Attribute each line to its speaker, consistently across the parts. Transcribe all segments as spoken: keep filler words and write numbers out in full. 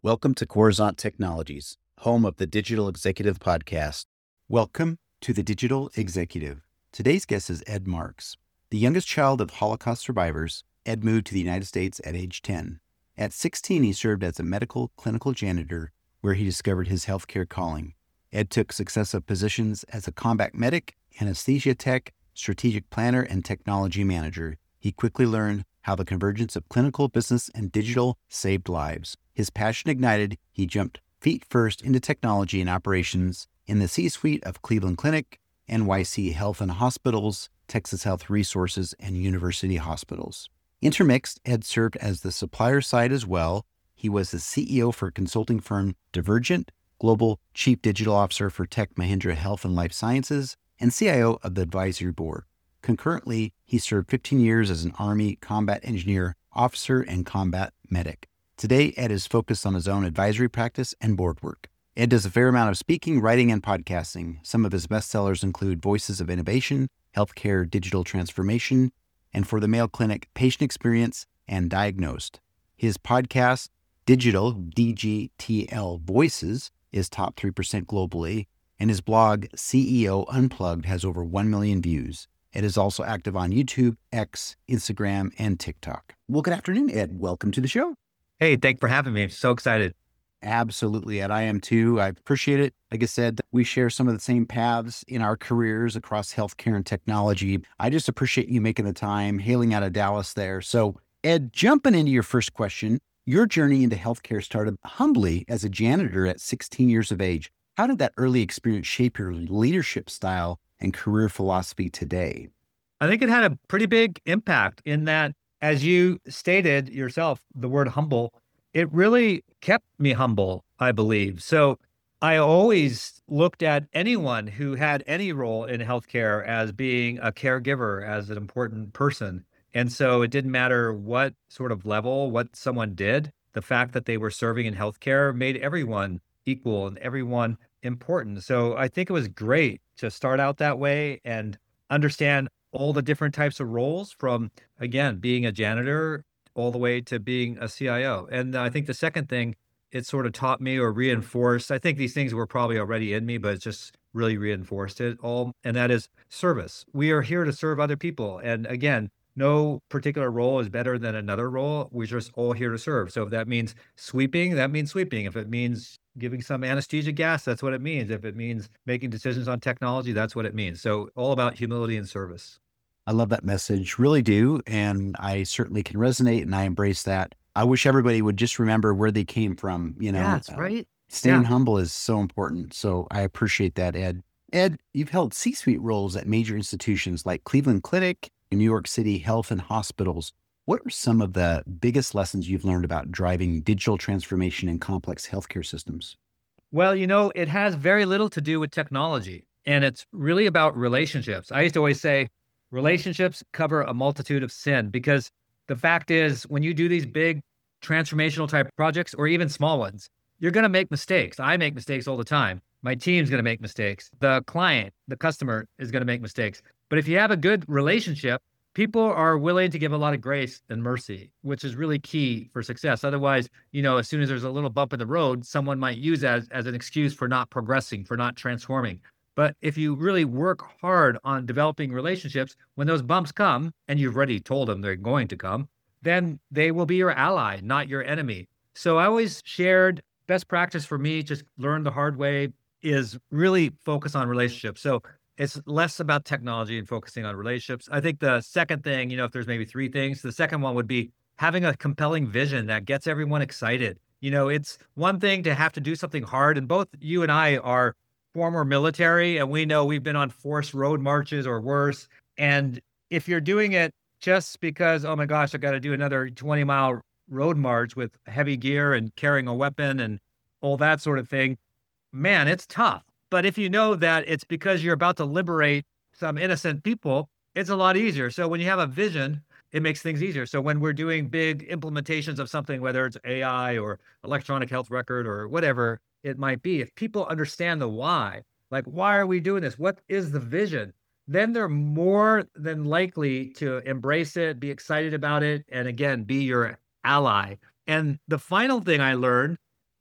Speaker 1: Welcome to Coruzant Technologies, home of the Digital Executive Podcast.
Speaker 2: Welcome to the Digital Executive. Today's guest is Ed Marks. The youngest child of Holocaust survivors, Ed moved to the United States at age ten. At sixteen, he served as a medical clinical janitor where he discovered his healthcare calling. Ed took successive positions as a combat medic, anesthesia tech, strategic planner, and technology manager. He quickly learned how the convergence of clinical, business, and digital saved lives. His passion ignited, he jumped feet first into technology and operations in the C-suite of Cleveland Clinic, N Y C Health and Hospitals, Texas Health Resources, and University Hospitals. Intermixed, Ed served as the supplier side as well. He was the C E O for consulting firm Divergent, Global Chief Digital Officer for Tech Mahindra Health and Life Sciences, and C I O of the advisory board. Concurrently, he served fifteen years as an Army combat engineer, officer, and combat medic. Today, Ed is focused on his own advisory practice and board work. Ed does a fair amount of speaking, writing, and podcasting. Some of his bestsellers include Voices of Innovation, Healthcare Digital Transformation, and for the Mayo Clinic, Patient Experience and Diagnosed. His podcast, Digital, D G T L Voices, is top three percent globally, and his blog, C E O Unplugged, has over one million views. Ed is also active on YouTube, X, Instagram, and TikTok. Well, good afternoon, Ed. Welcome to the show.
Speaker 3: Hey, thanks for having me. I'm so excited.
Speaker 2: Absolutely, Ed. I am too. I appreciate it. Like I said, we share some of the same paths in our careers across healthcare and technology. I just appreciate you making the time, hailing out of Dallas there. So, Ed, jumping into your first question, your journey into healthcare started humbly as a janitor at sixteen years of age. How did that early experience shape your leadership style and career philosophy today?
Speaker 3: I think it had a pretty big impact in that, as you stated yourself, the word humble, it really kept me humble, I believe. So I always looked at anyone who had any role in healthcare as being a caregiver, as an important person. And so it didn't matter what sort of level, what someone did. The fact that they were serving in healthcare made everyone equal and everyone important. So I think it was great to start out that way and understand all the different types of roles from, again, being a janitor all the way to being a C I O. And I think the second thing it sort of taught me or reinforced, I think these things were probably already in me, but it just really reinforced it all. And that is service. We are here to serve other people. And again, no particular role is better than another role. We're just all here to serve. So if that means sweeping, that means sweeping. If it means giving some anesthesia gas, that's what it means. If it means making decisions on technology, that's what it means. So all about humility and service.
Speaker 2: I love that message, really do. And I certainly can resonate and I embrace that. I wish everybody would just remember where they came from, you know.
Speaker 3: Yeah, that's
Speaker 2: uh,
Speaker 3: right.
Speaker 2: Staying
Speaker 3: Yeah.
Speaker 2: humble is so important. So I appreciate that, Ed. Ed, you've held C-suite roles at major institutions like Cleveland Clinic, New York City Health and Hospitals. What are some of the biggest lessons you've learned about driving digital transformation in complex healthcare systems?
Speaker 3: Well, you know, it has very little to do with technology, and it's really about relationships. I used to always say relationships cover a multitude of sin, because the fact is, when you do these big transformational type projects or even small ones, you're going to make mistakes. I make mistakes all the time. My team's going to make mistakes. The client, the customer is going to make mistakes. But if you have a good relationship, people are willing to give a lot of grace and mercy, which is really key for success. Otherwise, you know, as soon as there's a little bump in the road, someone might use that as, as an excuse for not progressing, for not transforming. But if you really work hard on developing relationships, when those bumps come, and you've already told them they're going to come, then they will be your ally, not your enemy. So I always shared best practice for me, just learn the hard way, is really focus on relationships. So it's less about technology and focusing on relationships. I think the second thing, you know, if there's maybe three things, the second one would be having a compelling vision that gets everyone excited. You know, it's one thing to have to do something hard, and both you and I are former military, and we know we've been on forced road marches or worse. And if you're doing it just because, oh my gosh, I got to do another twenty mile road march with heavy gear and carrying a weapon and all that sort of thing, man, it's tough. But if you know that it's because you're about to liberate some innocent people, it's a lot easier. So when you have a vision, it makes things easier. So when we're doing big implementations of something, whether it's A I or electronic health record or whatever it might be, if people understand the why, like, why are we doing this? What is the vision? Then they're more than likely to embrace it, be excited about it, and again, be your ally. And the final thing I learned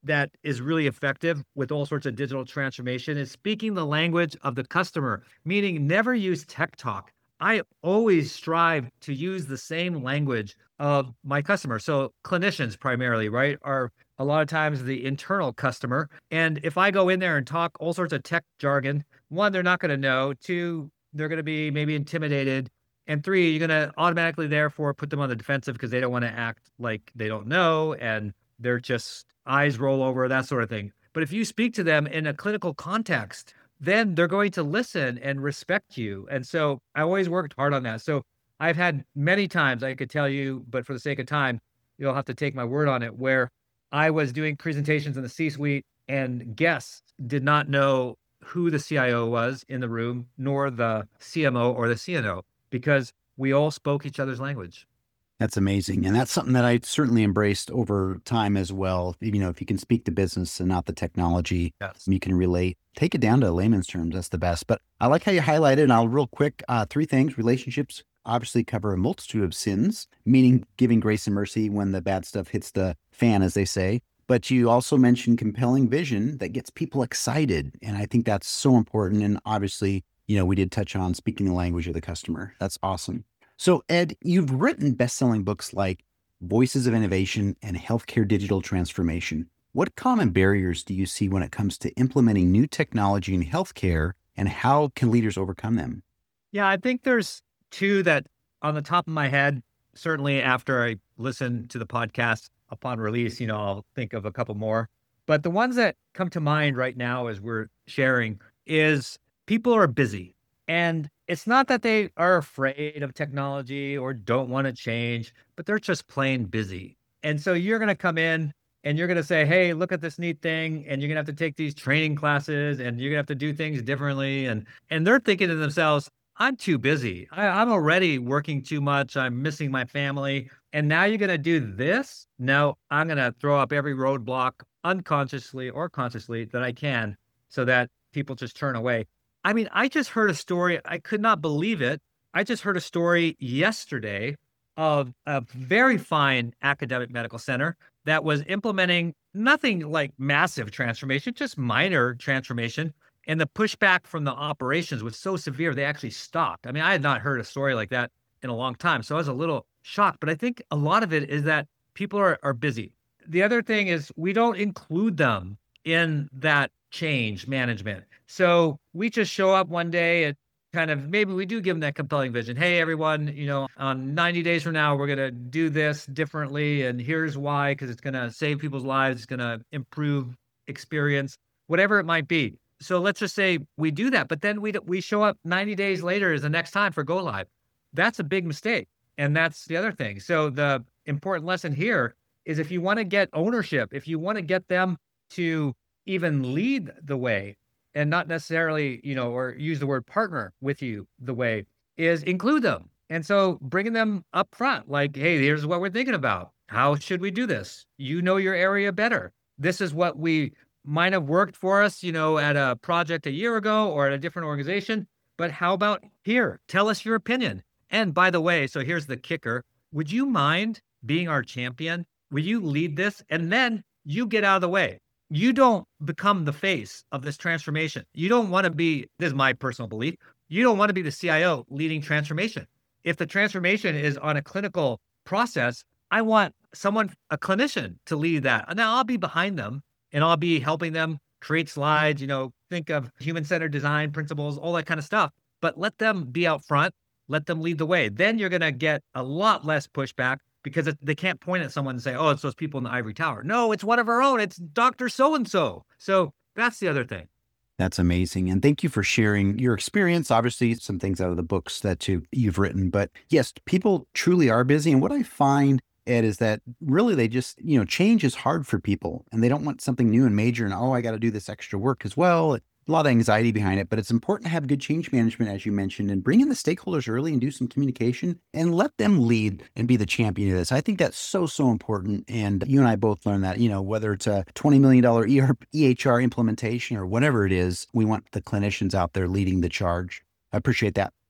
Speaker 3: that is really effective with all sorts of digital transformation is speaking the language of the customer, meaning never use tech talk. I always strive to use the same language of my customer. So clinicians primarily, right, are a lot of times the internal customer. And if I go in there and talk all sorts of tech jargon, one, they're not going to know. Two, they're going to be maybe intimidated. And three, you're going to automatically therefore put them on the defensive because they don't want to act like they don't know and they're just eyes roll over, that sort of thing. But if you speak to them in a clinical context, then they're going to listen and respect you. And so I always worked hard on that. So I've had many times I could tell you, but for the sake of time, you'll have to take my word on it, where I was doing presentations in the C-suite and guests did not know who the C I O was in the room, nor the C M O or the C N O, because we all spoke each other's language.
Speaker 2: That's amazing. And that's something that I certainly embraced over time as well. You know, if you can speak the business and not the technology,
Speaker 3: Yes.
Speaker 2: you can relate, take it down to layman's terms. That's the best. But I like how you highlighted, and I'll real quick, uh, three things. Relationships obviously cover a multitude of sins, meaning giving grace and mercy when the bad stuff hits the fan, as they say. But you also mentioned compelling vision that gets people excited. And I think that's so important. And obviously, you know, we did touch on speaking the language of the customer. That's awesome. So Ed, you've written best-selling books like Voices of Innovation and Healthcare Digital Transformation. What common barriers do you see when it comes to implementing new technology in healthcare, and how can leaders overcome them?
Speaker 3: Yeah, I think there's two that on the top of my head, certainly after I listen to the podcast upon release, you know, I'll think of a couple more. But the ones that come to mind right now as we're sharing is people are busy. And it's not that they are afraid of technology or don't want to change, but they're just plain busy. And so you're going to come in and you're going to say, hey, look at this neat thing. And you're going to have to take these training classes and you're going to have to do things differently. And, and they're thinking to themselves, I'm too busy. I, I'm already working too much. I'm missing my family. And now you're going to do this? No, I'm going to throw up every roadblock unconsciously or consciously that I can so that people just turn away. I mean, I just heard a story. I could not believe it. I just heard a story yesterday of a very fine academic medical center that was implementing nothing like massive transformation, just minor transformation. And the pushback from the operations was so severe, they actually stopped. I mean, I had not heard a story like that in a long time. So I was a little shocked, but I think a lot of it is that people are, are busy. The other thing is we don't include them in that change management. So we just show up one day and kind of, maybe we do give them that compelling vision. Hey, everyone, you know, on ninety days from now, we're going to do this differently. And here's why, because it's going to save people's lives. It's going to improve experience, whatever it might be. So let's just say we do that, but then we we show up ninety days later as the next time for go live. That's a big mistake. And that's the other thing. So the important lesson here is if you want to get ownership, if you want to get them to even lead the way and not necessarily, you know, or use the word partner with you the way, is include them. And so bringing them up front, like, hey, here's what we're thinking about. How should we do this? You know your area better. This is what we might have worked for us, you know, at a project a year ago or at a different organization. But how about here? Tell us your opinion. And by the way, so here's the kicker. Would you mind being our champion? Will you lead this? And then you get out of the way. You don't become the face of this transformation. You don't want to be, this is my personal belief, you don't want to be the C I O leading transformation. If the transformation is on a clinical process, I want someone, a clinician, to lead that. Now I'll be behind them and I'll be helping them create slides, you know, think of human-centered design principles, all that kind of stuff. But let them be out front, let them lead the way. Then you're going to get a lot less pushback because it, they can't point at someone and say, oh, it's those people in the ivory tower. No, it's one of our own. It's Doctor So-and-so. So that's the other thing.
Speaker 2: That's amazing. And thank you for sharing your experience. Obviously, some things out of the books that you, you've written. But yes, people truly are busy. And what I find, Ed, is that really they just, you know, change is hard for people and they don't want something new and major and, oh, I got to do this extra work as well. A lot of anxiety behind it, but it's important to have good change management, as you mentioned, and bring in the stakeholders early and do some communication and let them lead and be the champion of this. I think that's so, so important. And you and I both learned that, you know, whether it's a twenty million dollars E H R implementation or whatever it is, we want the clinicians out there leading the charge. I appreciate that.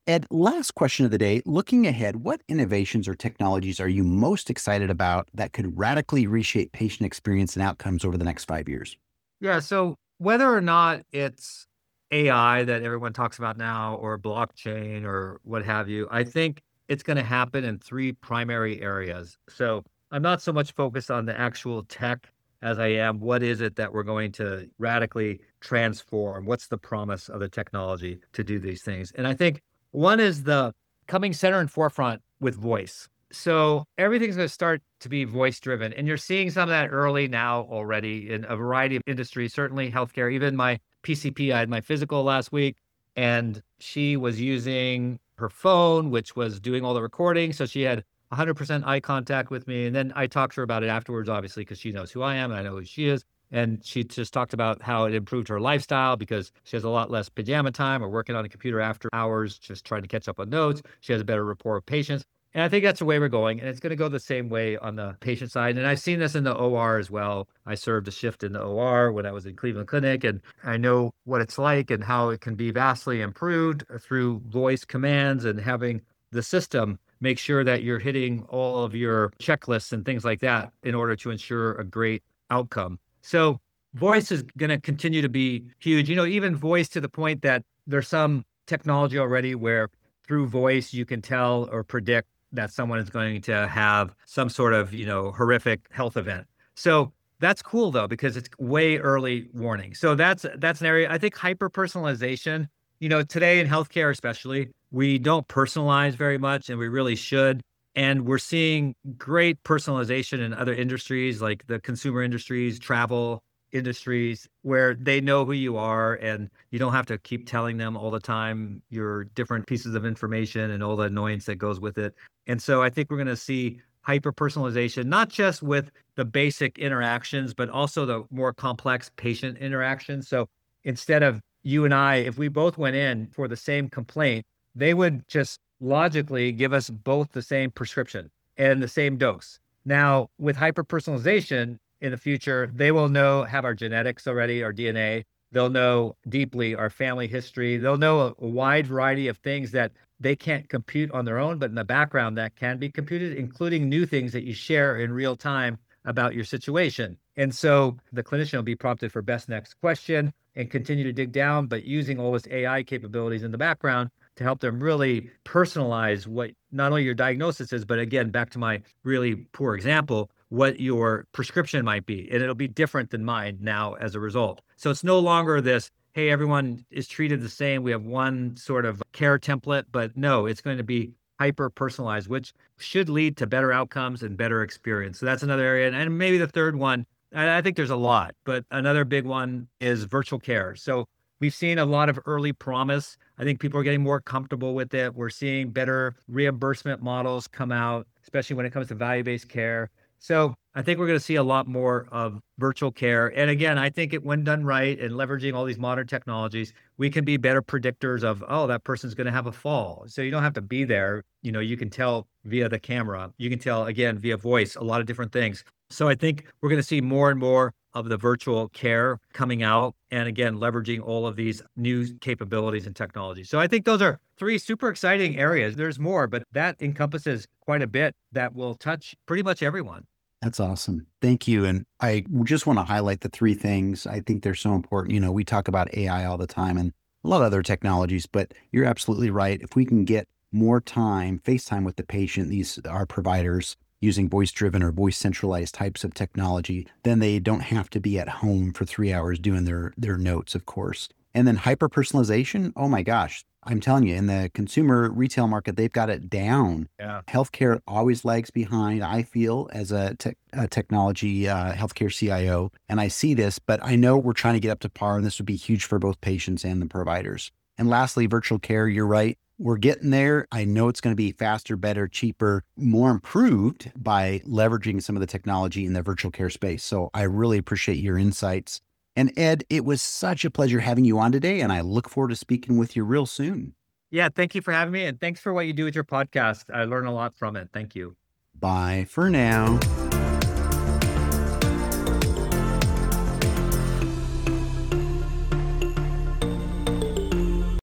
Speaker 2: Ed, last question of the day. Looking ahead, what innovations or technologies are you most excited about that could radically reshape patient experience and outcomes over the next five years?
Speaker 3: Yeah. So whether or not it's A I that everyone talks about now or blockchain or what have you, I think it's going to happen in three primary areas. So I'm not so much focused on the actual tech as I am what is it that we're going to radically transform? What's the promise of the technology to do these things? And I think one is the coming center and forefront with voice. So everything's going to start to be voice driven. And you're seeing some of that early now already in a variety of industries, certainly healthcare. Even my P C P, I had my physical last week, and she was using her phone, which was doing all the recording. So she had one hundred percent eye contact with me. And then I talked to her about it afterwards, obviously, because she knows who I am and I know who she is. And she just talked about how it improved her lifestyle because she has a lot less pajama time or working on a computer after hours, just trying to catch up on notes. She has a better rapport with patients. And I think that's the way we're going. And it's going to go the same way on the patient side. And I've seen this in the O R as well. I served a shift in the O R when I was in Cleveland Clinic, and I know what it's like and how it can be vastly improved through voice commands and having the system make sure that you're hitting all of your checklists and things like that in order to ensure a great outcome. So voice is going to continue to be huge, you know, even voice to the point that there's some technology already where through voice, you can tell or predict that someone is going to have some sort of, you know, horrific health event. So that's cool though, because it's way early warning. So that's, that's an area. I think hyper personalization, you know, today in healthcare, especially, we don't personalize very much and we really should. And we're seeing great personalization in other industries like the consumer industries, travel industries, where they know who you are and you don't have to keep telling them all the time your different pieces of information and all the annoyance that goes with it. And so I think we're going to see hyper personalization, not just with the basic interactions, but also the more complex patient interactions. So instead of you and I, if we both went in for the same complaint, they would just logically give us both the same prescription and the same dose. Now, with hyper-personalization in the future, they will know, have our genetics already, our D N A. They'll know deeply our family history. They'll know a, a wide variety of things that they can't compute on their own, but in the background that can be computed, including new things that you share in real time about your situation. And so the clinician will be prompted for best next question and continue to dig down, but using all this A I capabilities in the background to help them really personalize what not only your diagnosis is, but again, back to my really poor example, what your prescription might be. And it'll be different than mine now as a result. So it's no longer this, hey, everyone is treated the same. We have one sort of care template, but no, it's going to be hyper personalized, which should lead to better outcomes and better experience. So that's another area. And maybe the third one, I think there's a lot, but another big one is virtual care. So we've seen a lot of early promise. I think people are getting more comfortable with it. We're seeing better reimbursement models come out, especially when it comes to value-based care. So I think we're going to see a lot more of virtual care. And again, I think it, when done right and leveraging all these modern technologies, we can be better predictors of, oh, that person's going to have a fall. So you don't have to be there. You know, you can tell via the camera. You can tell, again, via voice, a lot of different things. So I think we're going to see more and more of the virtual care coming out. And again, leveraging all of these new capabilities and technologies. So I think those are three super exciting areas. There's more, but that encompasses quite a bit that will touch pretty much everyone.
Speaker 2: That's awesome. Thank you. And I just want to highlight the three things. I think they're so important. You know, we talk about A I all the time and a lot of other technologies, but you're absolutely right. If we can get more time, face time with the patient, these are providers using voice-driven or voice-centralized types of technology, then they don't have to be at home for three hours doing their, their notes, of course. And then hyper-personalization, oh my gosh, I'm telling you, in the consumer retail market, they've got it down.
Speaker 3: Yeah.
Speaker 2: Healthcare always lags behind, I feel, as a, te- a technology uh, healthcare C I O. And I see this, but I know we're trying to get up to par, and this would be huge for both patients and the providers. And lastly, virtual care, you're right. We're getting there. I know it's going to be faster, better, cheaper, more improved by leveraging some of the technology in the virtual care space. So I really appreciate your insights. And Ed, it was such a pleasure having you on today, and I look forward to speaking with you real soon.
Speaker 3: Yeah, thank you for having me. And thanks for what you do with your podcast. I learn a lot from it. Thank you.
Speaker 2: Bye for now.